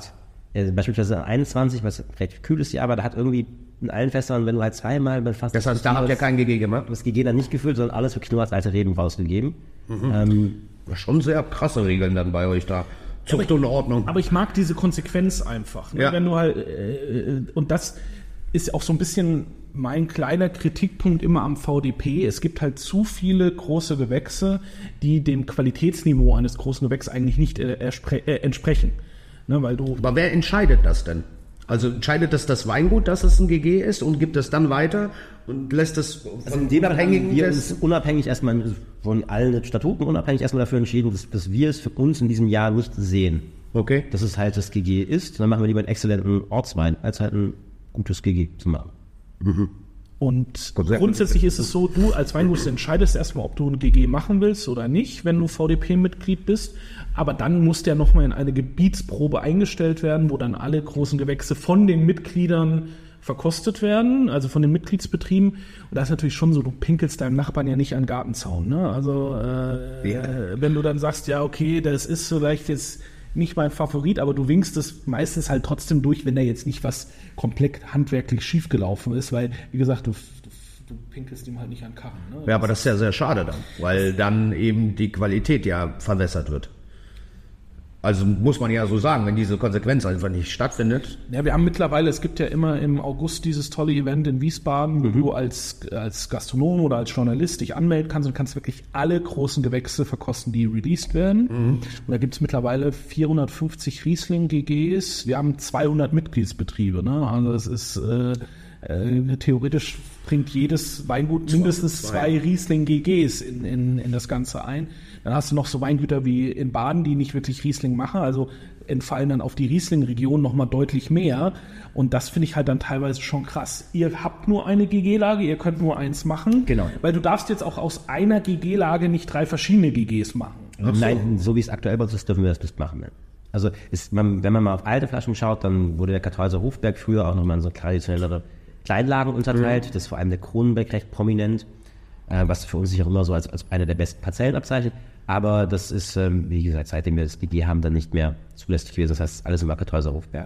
äh, beispielsweise einundzwanzig, was recht kühl ist, ja, aber da hat irgendwie in allen Fässern, wenn du halt zweimal bei fast... Das heißt, da habt ihr kein G G gemacht? Das G G dann nicht gefüllt, sondern alles wirklich nur als alte Reben rausgegeben. Mhm. Ähm, Schon sehr krasse Regeln dann bei euch da. Zucht und Ordnung. Aber ich mag diese Konsequenz einfach. Ne? Ja. Wenn du halt, äh, und das ist auch so ein bisschen mein kleiner Kritikpunkt immer am V D P. Es gibt halt zu viele große Gewächse, die dem Qualitätsniveau eines großen Gewächs eigentlich nicht äh, äh, entsprechen. Ne? Weil du Aber wer entscheidet das denn? Also entscheidet das das Weingut, dass es ein G G ist und gibt es dann weiter und lässt es also von dem abhängigen wir uns unabhängig erstmal von allen Statuten unabhängig erstmal dafür entschieden, dass, dass wir es für uns in diesem Jahr nicht sehen. Okay. Dass es halt das G G ist, dann machen wir lieber einen exzellenten Ortswein, als halt ein gutes G G zu machen. Mhm. Und grundsätzlich ist es so, du als Weingut entscheidest erstmal, ob du ein G G machen willst oder nicht, wenn du V D P-Mitglied bist. Aber dann muss der nochmal in eine Gebietsprobe eingestellt werden, wo dann alle großen Gewächse von den Mitgliedern verkostet werden, also von den Mitgliedsbetrieben. Und das ist natürlich schon so, du pinkelst deinem Nachbarn ja nicht an den Gartenzaun. Ne? Also äh, ja. äh, wenn du dann sagst, ja okay, das ist vielleicht jetzt nicht mein Favorit, aber du winkst es meistens halt trotzdem durch, wenn da jetzt nicht was komplett handwerklich schiefgelaufen ist, weil, wie gesagt, du, du, du pinkelst ihm halt nicht an den Karren. Ne? Ja, aber das ist ja sehr schade dann, weil dann eben die Qualität ja verwässert wird. Also muss man ja so sagen, wenn diese Konsequenz einfach nicht stattfindet. Ja, wir haben mittlerweile, es gibt ja immer im August dieses tolle Event in Wiesbaden, wo Mhm. du als, als Gastronom oder als Journalist dich anmelden kannst und kannst wirklich alle großen Gewächse verkosten, die released werden. Mhm. Und da gibt es mittlerweile vierhundertfünfzig Riesling-G Gs. Wir haben zweihundert Mitgliedsbetriebe. Ne? Also es ist äh, äh, theoretisch bringt jedes Weingut mindestens zwei, zwei Riesling-G Gs in, in, in das Ganze ein. Dann hast du noch so Weingüter wie in Baden, die nicht wirklich Riesling machen, also entfallen dann auf die Riesling-Region nochmal deutlich mehr. Und das finde ich halt dann teilweise schon krass. Ihr habt nur eine G G-Lage, ihr könnt nur eins machen. Genau. Weil du darfst jetzt auch aus einer G G-Lage nicht drei verschiedene G Gs machen. So. Nein, so wie es aktuell bei uns ist, dürfen wir das nicht machen. Also ist man, wenn man mal auf alte Flaschen schaut, dann wurde der Kartäuser Hofberg früher auch nochmal in so traditionellere Kleinlagen unterteilt. Mhm. Das ist vor allem der Kronenberg recht prominent, äh, was für uns sich auch immer so als, als eine der besten Parzellen abzeichnet. Aber das ist, ähm, wie gesagt, seitdem wir das G G haben, dann nicht mehr zulässig gewesen. Das heißt, alles im Kartäuser Hofberg.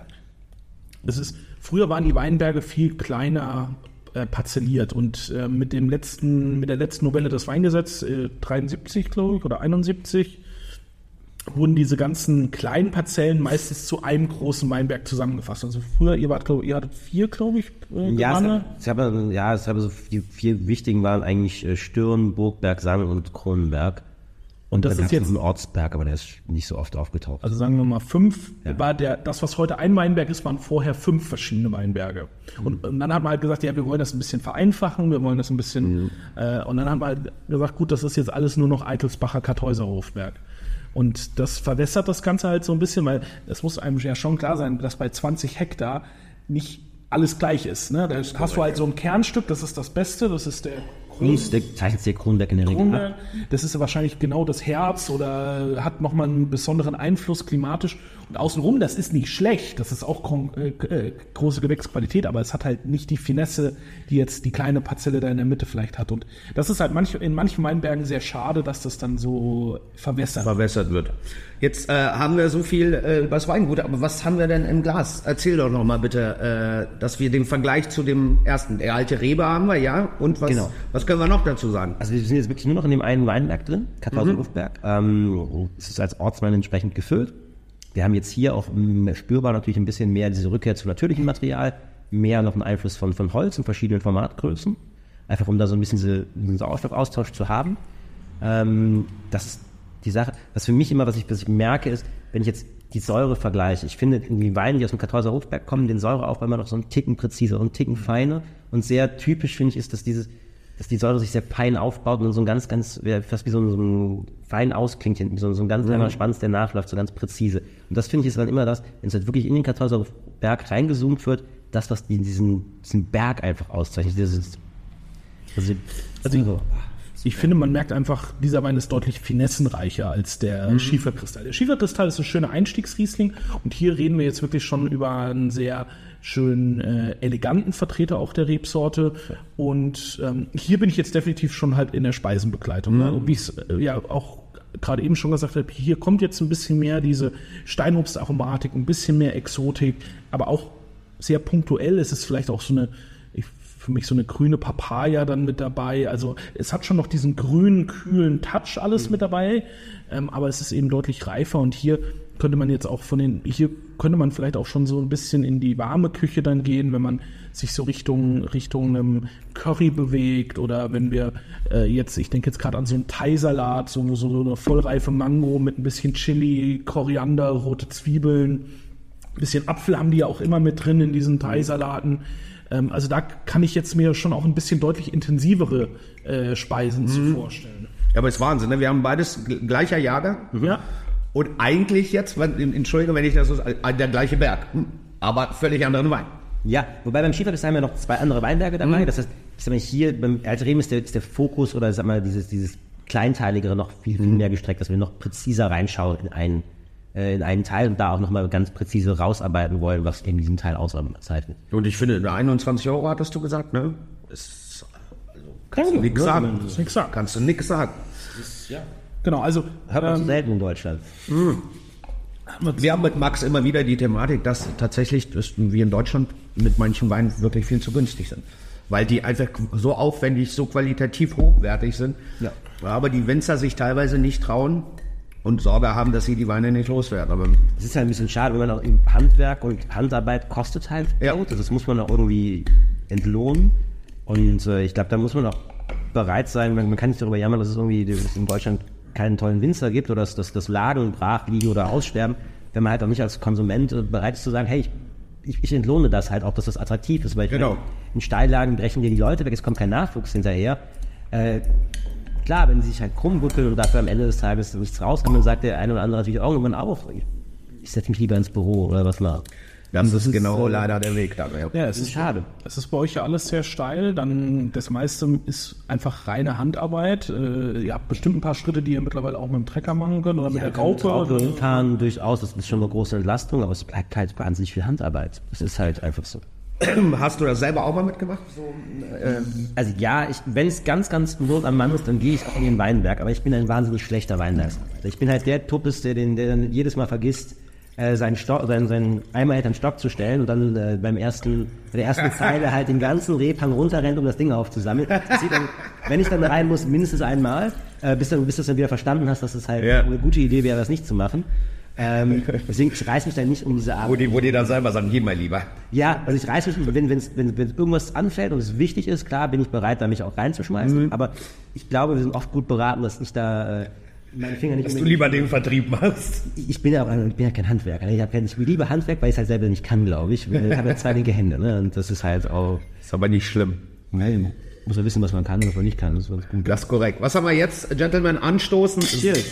Das ist, früher waren die Weinberge viel kleiner äh, parzelliert und äh, mit dem letzten, mit der letzten Novelle des Weingesetzes, äh, dreiundsiebzig, glaube ich, oder einundsiebzig, wurden diese ganzen kleinen Parzellen meistens zu einem großen Weinberg zusammengefasst. Also früher, ihr wart, glaub, ihr hattet vier, glaube ich, äh, ja, es hab, es hab, ja, es haben so die vier wichtigen waren eigentlich äh, Stirn, Burgberg, Sang und Kronenberg. Und das ist jetzt ein Ortsberg, aber der ist nicht so oft aufgetaucht. Also sagen wir mal fünf, ja. war der, das, was heute ein Weinberg ist, waren vorher fünf verschiedene Weinberge. Und, und dann hat man halt gesagt, ja, wir wollen das ein bisschen vereinfachen, wir wollen das ein bisschen, mhm. äh, und dann hat man halt gesagt, gut, das ist jetzt alles nur noch Eitelsbacher Kartäuser Hofberg. Und das verwässert das Ganze halt so ein bisschen, weil es muss einem ja schon klar sein, dass bei zwanzig Hektar nicht alles gleich ist. Ne? Da hast du halt so ein Kernstück, das ist das Beste, das ist der Kronenberg, zeichnet sich der Kronenberg in der Regel ab. Das ist wahrscheinlich genau das Herz oder hat nochmal einen besonderen Einfluss klimatisch. Und außenrum, das ist nicht schlecht, das ist auch äh, äh, große Gewächsqualität, aber es hat halt nicht die Finesse, die jetzt die kleine Parzelle da in der Mitte vielleicht hat. Und das ist halt manch, in manchen Weinbergen sehr schade, dass das dann so verwässert, verwässert wird. Jetzt äh, haben wir so viel äh, über das Weingut, aber was haben wir denn im Glas? Erzähl doch noch mal bitte, äh, dass wir den Vergleich zu dem ersten, der alte Rebe haben wir, ja? Und was, genau. was können wir noch dazu sagen? Also wir sind jetzt wirklich nur noch in dem einen Weinberg drin, Kartäuser Hofberg. Ähm, es ist als Ortswein entsprechend gefüllt. Wir haben jetzt hier auch m, spürbar natürlich ein bisschen mehr diese Rückkehr zu natürlichem Material, mehr noch einen Einfluss von, von Holz in verschiedenen Formatgrößen, einfach um da so ein bisschen diese, diesen Sauerstoffaustausch zu haben. Ähm, das ist die Sache, was für mich immer, was ich, was ich merke, ist, wenn ich jetzt die Säure vergleiche, ich finde die Weine, die aus dem Kartäuser Hofberg kommen, den Säureaufbau immer noch so einen Ticken präziser und einen Ticken feiner und sehr typisch finde ich ist, dass dieses dass die Säure sich sehr fein aufbaut und so ein ganz, ganz, fast wie so ein, so ein fein ausklingt hinten, so, so ein ganz kleiner mhm. Schwanz, der nachläuft, so ganz präzise. Und das finde ich ist dann immer das, wenn es halt wirklich in den Kartäuser Berg reingezoomt wird, das, was die, diesen, diesen Berg einfach auszeichnet. Dieses, also, also ich, ich finde, man merkt einfach, dieser Wein ist deutlich finessenreicher als der mhm. Schieferkristall. Der Schieferkristall ist ein schöner Einstiegsriesling und hier reden wir jetzt wirklich schon über einen sehr schön äh, eleganten Vertreter auch der Rebsorte. Und ähm, hier bin ich jetzt definitiv schon halt in der Speisenbegleitung. Mhm. Ne? Und wie ich es äh, ja auch gerade eben schon gesagt habe, hier kommt jetzt ein bisschen mehr diese Steinobstaromatik, ein bisschen mehr Exotik, aber auch sehr punktuell ist es vielleicht auch so eine, ich, für mich so eine grüne Papaya dann mit dabei. Also es hat schon noch diesen grünen, kühlen Touch alles mhm. mit dabei, ähm, aber es ist eben deutlich reifer und hier könnte man jetzt auch von den, hier könnte man vielleicht auch schon so ein bisschen in die warme Küche dann gehen, wenn man sich so Richtung, Richtung einem Curry bewegt oder wenn wir äh, jetzt, ich denke jetzt gerade an so einen Thai-Salat, so, so eine vollreife Mango mit ein bisschen Chili, Koriander, rote Zwiebeln, ein bisschen Apfel haben die ja auch immer mit drin in diesen Thai-Salaten. Ähm, also da kann ich jetzt mir schon auch ein bisschen deutlich intensivere äh, Speisen mhm. zu vorstellen. Ja, aber ist Wahnsinn, ne? Wir haben beides gleicher Jahrgang. Ja. Und eigentlich jetzt, Entschuldigung, wenn ich das so sage, der gleiche Berg, aber völlig anderen Wein. Ja, wobei beim Schieferbiss haben wir noch zwei andere Weinberge dabei. Mhm. Das heißt, ich sag mal, hier beim Altremen ist der, ist der Fokus oder sag mal dieses, dieses Kleinteiligere noch viel, viel mehr gestreckt, dass wir noch präziser reinschauen in einen, äh, in einen Teil und da auch nochmal ganz präzise rausarbeiten wollen, was eben diesen Teil auszeichnet. Und ich finde, einundzwanzig Euro hattest du gesagt, ne? Ist, also, kannst du nichts sagen. sagen. Kannst du nichts sagen. Ist, ja. Genau, also hört man ähm, so selten in Deutschland. Mh. Wir haben mit Max immer wieder die Thematik, dass tatsächlich dass wir in Deutschland mit manchen Weinen wirklich viel zu günstig sind. Weil die einfach so aufwendig, so qualitativ hochwertig sind. Ja. Aber die Winzer sich teilweise nicht trauen und Sorge haben, dass sie die Weine nicht loswerden. Aber es ist halt ein bisschen schade, wenn man auch im Handwerk und Handarbeit kostet halt Geld. Ja. Also das muss man auch irgendwie entlohnen. Und äh, ich glaube, da muss man auch bereit sein, man, man kann nicht darüber jammern, dass es irgendwie dass es in Deutschland keinen tollen Winzer gibt oder dass, dass, dass Lagen brach liegen oder aussterben, wenn man halt auch nicht als Konsument bereit ist zu sagen, hey, ich, ich, ich entlohne das halt auch, dass das attraktiv ist, weil genau. meine, in Steillagen brechen dir die Leute weg, es kommt kein Nachwuchs hinterher. Äh, klar, wenn sie sich halt krumm wickeln und dafür am Ende des Tages nichts rauskommen, dann sagt der eine oder andere natürlich auch irgendwann auf, ich, ich setze mich lieber ins Büro oder was mal. Das, das ist genau äh, leider der Weg da. Ja, ja es ist schade. Es ist bei euch ja alles sehr steil. Dann das meiste ist einfach reine Handarbeit. Äh, ihr habt bestimmt ein paar Schritte, die ihr mittlerweile auch mit dem Trecker machen könnt oder mit ja, der Raupe. Raupe fahren durchaus. Das ist schon eine große Entlastung, aber es bleibt halt wahnsinnig viel Handarbeit. Das ist halt einfach so. Hast du das selber auch mal mitgemacht? So, äh, also ja, ich, wenn es ganz, ganz not am Mann ist, dann gehe ich auch in den Weinberg. Aber ich bin ein wahnsinnig schlechter Weinberger. Ich bin halt der Tuppes, der den, der dann jedes Mal vergisst, Äh, seinen, Stock, seinen, seinen Eimer hinter den Stock zu stellen und dann äh, beim ersten, bei der ersten Zeile halt den ganzen Rebhang runterrennt, um das Ding aufzusammeln. Das sieht dann, wenn ich dann rein muss, mindestens einmal, äh, bis, dann, bis du es dann wieder verstanden hast, dass es halt ja. eine gute Idee wäre, das nicht zu machen. Ähm, deswegen, ich reiß mich dann nicht um diese Arbeit. Wo die, wo die dann selber sagen, geh mal lieber. Ja, also ich reiß mich, wenn, wenn's, wenn, wenn irgendwas anfällt und es wichtig ist, klar, bin ich bereit, da mich auch reinzuschmeißen. Mhm. Aber ich glaube, wir sind oft gut beraten, dass ich da äh, meine Finger nicht... Dass du lieber den Vertrieb machst. Ich bin ja auch ich bin ja kein Handwerker. Ich, hab, ich liebe Handwerk, weil ich es halt selber nicht kann, glaube ich. Ich habe ja zwei linke Hände, ne? Und das ist halt auch... Ist aber nicht schlimm. Nein, muss man wissen, was man kann und was man nicht kann. Das ist ganz gut. Das ist korrekt. Was haben wir jetzt, Gentlemen, anstoßen? Cheers.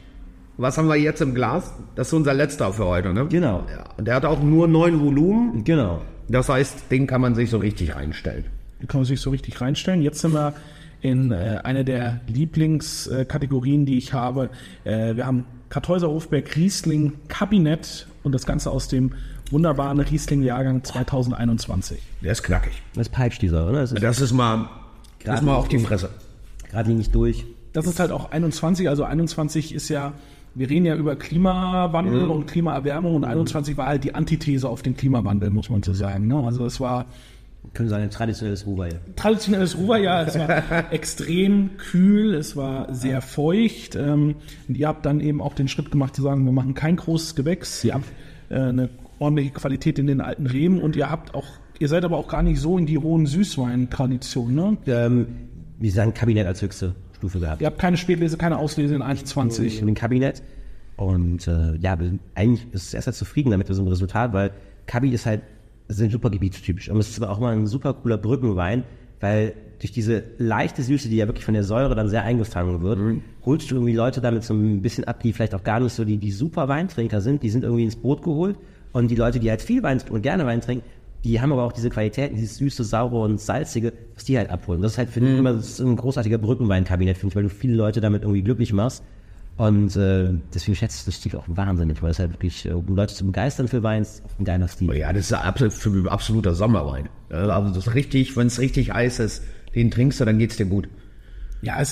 Was haben wir jetzt im Glas? Das ist unser letzter für heute, ne? Genau. Ja, und der hat auch nur neun Volumen. Genau. Das heißt, den kann man sich so richtig einstellen. Den kann man sich so richtig reinstellen. Jetzt sind wir in äh, einer der Lieblingskategorien, äh, die ich habe. Äh, wir haben Kartäuser Hofberg Riesling Kabinett und das Ganze aus dem wunderbaren Riesling-Jahrgang zwanzig einundzwanzig. Der ist knackig. Das peitscht dieser, oder? Das ist, das ist mal, das ist mal auf die Fresse. Gerade nicht durch. Das ist halt auch einundzwanzig, also einundzwanzig ist ja, wir reden ja über Klimawandel mhm. und Klimaerwärmung und einundzwanzig war halt die Antithese auf den Klimawandel, muss man so sagen. Ne? Also es war... Können sagen, ein traditionelles Ruhrjahr. Traditionelles Ruhrjahr, es war extrem kühl, es war sehr feucht. Ähm, und ihr habt dann eben auch den Schritt gemacht zu sagen, wir machen kein großes Gewächs, ihr habt äh, eine ordentliche Qualität in den alten Reben und ihr habt auch, ihr seid aber auch gar nicht so in die hohen Süßwein-Tradition, ne? Ähm, wir sagen Kabinett als höchste Stufe gehabt. Ihr habt keine Spätlese, keine Auslese in eins zwanzig. In den Kabinett. Und äh, ja, wir sind eigentlich ist es erst halt zufrieden damit mit so einem Resultat, weil Kabi ist halt das ist ein super gebietstypisch. Und es ist aber auch mal ein super cooler Brückenwein, weil durch diese leichte Süße, die ja wirklich von der Säure dann sehr eingefangen wird, mhm. holst du irgendwie Leute damit so ein bisschen ab, die vielleicht auch gar nicht so die, die super Weintrinker sind, die sind irgendwie ins Boot geholt. Und die Leute, die halt viel Wein und gerne Wein trinken, die haben aber auch diese Qualitäten, dieses süße, saure und salzige, was die halt abholen. Das ist halt, finde ich, immer das ist ein großartiger Brückenweinkabinett, finde ich, weil du viele Leute damit irgendwie glücklich machst. Und äh, deswegen schätze ich das Stil auch wahnsinnig, weil es halt wirklich, um Leute zu begeistern für Wein, ist ein geiler Stil. Ja, das ist absolut, für mich absoluter Sommerwein. Also das ist richtig, wenn es richtig heiß ist, den trinkst du, dann geht's dir gut. Ja, es ist,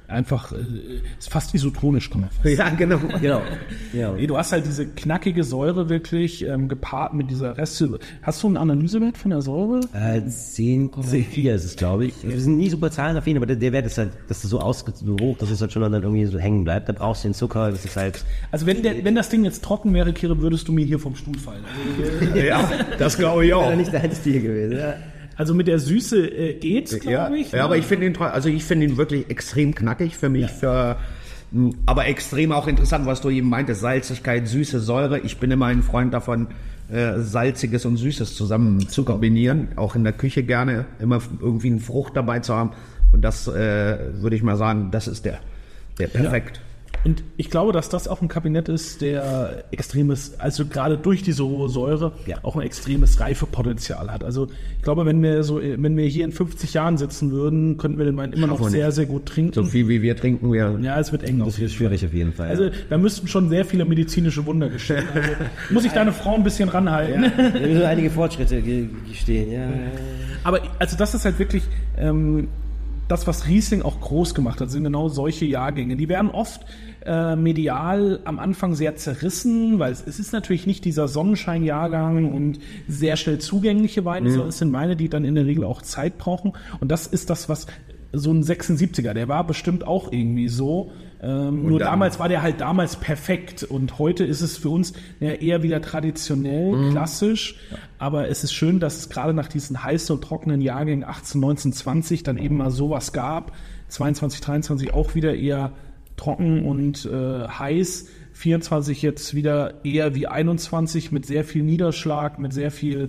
einfach, äh, ist fast isotonisch, kann man fast Ja, genau. Genau. Ja. Nee, du hast halt diese knackige Säure wirklich ähm, gepaart mit dieser Reste. Hast du einen Analysewert von der Säure? Äh, zehn Komma vier ist es, glaube ich. Wir sind nie super zahlenaffin, aber der, der Wert ist halt, dass du so aus, so hoch, dass es halt schon dann irgendwie so hängen bleibt. Da brauchst du den Zucker, das ist halt... Also wenn, der, wenn das Ding jetzt trocken wäre, Kire, würdest du mir hier vom Stuhl fallen. Also, Ja, das glaube ich auch. Wäre nicht dein Stil gewesen, ja. also mit der Süße äh, geht's, glaube Ja, ich. ja, ne? aber ich finde ihn, toll- also ich finde ihn wirklich extrem knackig für mich, für, mh, aber extrem auch interessant, was du eben meintest, Salzigkeit, Süße, Säure. Ich bin immer ein Freund davon, äh, Salziges und Süßes zusammen zu kombinieren, auch in der Küche gerne, immer irgendwie eine Frucht dabei zu haben. Und das äh, würde ich mal sagen, das ist der, der perfekt. Und ich glaube, dass das auch ein Kabinett ist, der extremes, also gerade durch diese hohe Säure, Ja. auch ein extremes Reifepotenzial hat. Also ich glaube, wenn wir so, wenn wir hier in fünfzig Jahren sitzen würden, könnten wir den Wein immer noch Schaffen wir sehr, nicht. sehr gut trinken. So viel wie wir trinken, wir. Ja, es wird eng. Das wird schwierig auf jeden Fall. Also da müssten schon sehr viele medizinische Wunder geschehen. Also, muss ich deine Frau ein bisschen ranhalten. ja, wir müssen einige Fortschritte ge- gestehen, ja. Aber also das ist halt wirklich ähm, das, was Riesling auch groß gemacht hat, sind genau solche Jahrgänge. Die werden oft äh, medial am Anfang sehr zerrissen, weil es, es ist natürlich nicht dieser Sonnenschein-Jahrgang und sehr schnell zugängliche Weine, sondern es sind Weine, die dann in der Regel auch Zeit brauchen. Und das ist das, was so ein sechsundsiebziger, der war bestimmt auch irgendwie so. Ähm, nur dann- damals war der halt damals perfekt und heute ist es für uns ja, eher wieder traditionell, klassisch. Aber es ist schön, dass es gerade nach diesen heißen und trockenen Jahrgängen achtzehn, neunzehn, zwanzig dann eben mal sowas gab. zweiundzwanzig, dreiundzwanzig auch wieder eher trocken und äh, heiß. vierundzwanzig jetzt wieder eher wie einundzwanzig mit sehr viel Niederschlag, mit sehr viel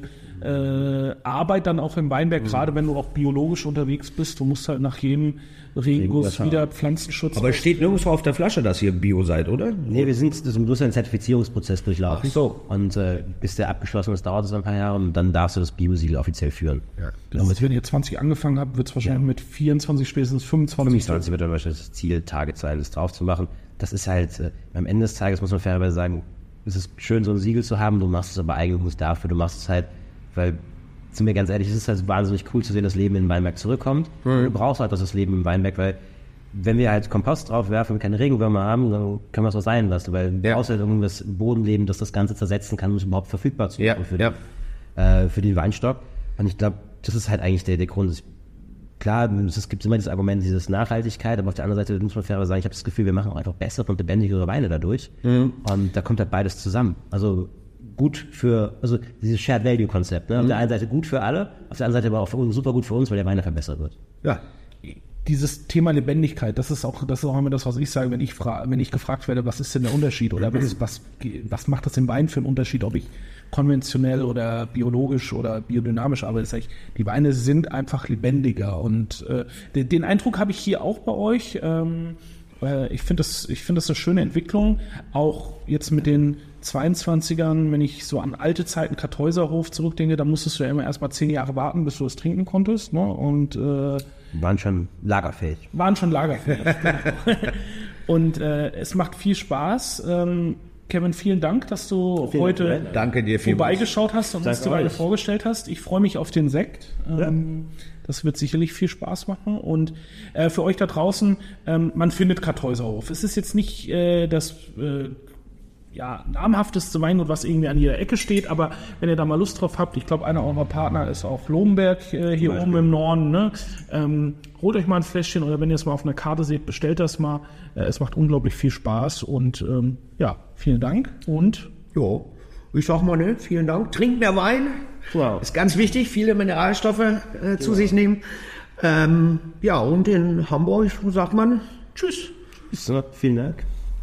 äh, Arbeit dann auch im Weinberg, gerade wenn du auch biologisch unterwegs bist. Du musst halt nach jedem Regenguss Regenguss wieder Pflanzenschutz. Aber es steht nirgendwo auf der Flasche, dass ihr Bio seid, oder? Nee, wir sind, du musst einen Zertifizierungsprozess durchlaufen. Ach so. Und äh, bis der abgeschlossen ist, dauert es ein paar Jahre und dann darfst du das Bio-Siegel offiziell führen. Ja. Genau, wenn ihr zwanzig angefangen habt, wird es wahrscheinlich mit vierundzwanzig, spätestens fünfundzwanzig. fünfundzwanzig wird dann wahrscheinlich das Ziel, Target sein, das drauf zu machen. Das ist halt, äh, am Ende des Tages muss man fairerweise sagen, es ist schön, so ein Siegel zu haben, du machst es aber eigentlich nicht dafür, du machst es halt, weil, sind wir ganz ehrlich, es ist halt wahnsinnig cool zu sehen, dass Leben in den Weinberg zurückkommt. Du brauchst halt das Leben im Weinberg, weil wenn wir halt Kompost drauf werfen und keine Regenwürmer haben, dann können wir es auch sein lassen, weil du Ja. brauchst halt irgendwas im Bodenleben, das das Ganze zersetzen kann, um es überhaupt verfügbar zu Ja, machen für, ja. Den, äh, für den Weinstock. Und ich glaube, das ist halt eigentlich der, der Grund. Ich, klar, es gibt immer das Argument, dieses Nachhaltigkeit, aber auf der anderen Seite muss man fairerweise sagen, ich habe das Gefühl, wir machen auch einfach bessere und lebendigere Weine dadurch. Mhm. Und da kommt halt beides zusammen. Also gut für, also dieses Shared Value Konzept. Ne? Auf der einen Seite gut für alle, auf der anderen Seite aber auch für, super gut für uns, weil der Wein verbessert wird. Ja. Dieses Thema Lebendigkeit, das ist auch, das ist auch immer das, was ich sage, wenn ich frage, wenn ich gefragt werde, was ist denn der Unterschied oder was, was, was macht das im Wein für einen Unterschied, ob ich konventionell oder biologisch oder biodynamisch arbeite, sage ich, die Weine sind einfach lebendiger und äh, den, den Eindruck habe ich hier auch bei euch. Ähm, äh, ich finde das, ich finde das eine schöne Entwicklung, auch jetzt mit den zweiundzwanzigern, wenn ich so an alte Zeiten Kartäuserhof zurückdenke, da musstest du ja immer erst mal zehn Jahre warten, bis du es trinken konntest, ne? Und äh, Die waren schon lagerfähig. waren schon lagerfähig. Genau. Und äh, es macht viel Spaß. Ähm, Kevin, vielen Dank, dass du Vielen heute Dank. Danke dir vielmals. vorbeigeschaut hast und uns die Danke Weine euch. vorgestellt hast. Ich freue mich auf den Sekt. Ähm, Das wird sicherlich viel Spaß machen. Und äh, für euch da draußen, ähm, man findet Kartäuserhof. Es ist jetzt nicht äh, das äh, ja, namhafteste Weingut, was irgendwie an jeder Ecke steht, aber wenn ihr da mal Lust drauf habt, ich glaube, einer eurer Partner ist auch Lobenberg äh, hier oben im Norden, ne? Ähm, holt euch mal ein Fläschchen oder wenn ihr es mal auf einer Karte seht, bestellt das mal. Äh, es macht unglaublich viel Spaß und ähm, ja, vielen Dank und Jo. Ich sag mal, ne, vielen Dank. Trinkt mehr Wein. Wow. Ist ganz wichtig, viele Mineralstoffe äh, zu sich nehmen. Ähm, ja, und in Hamburg sagt man Tschüss. So, vielen Dank.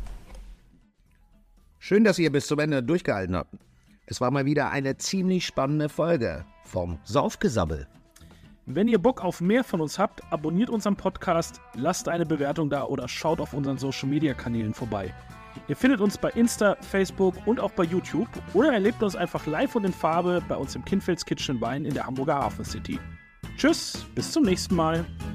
Schön, dass ihr bis zum Ende durchgehalten habt. Es war mal wieder eine ziemlich spannende Folge vom Saufgesabbel. wenn ihr Bock auf mehr von uns habt, abonniert unseren Podcast, lasst eine Bewertung da oder schaut auf unseren Social-Media-Kanälen vorbei. Ihr findet uns bei Insta, Facebook und auch bei YouTube oder erlebt uns einfach live und in Farbe bei uns im Kinfelds Kitchen Wein in der Hamburger Hafen City. Tschüss, bis zum nächsten Mal.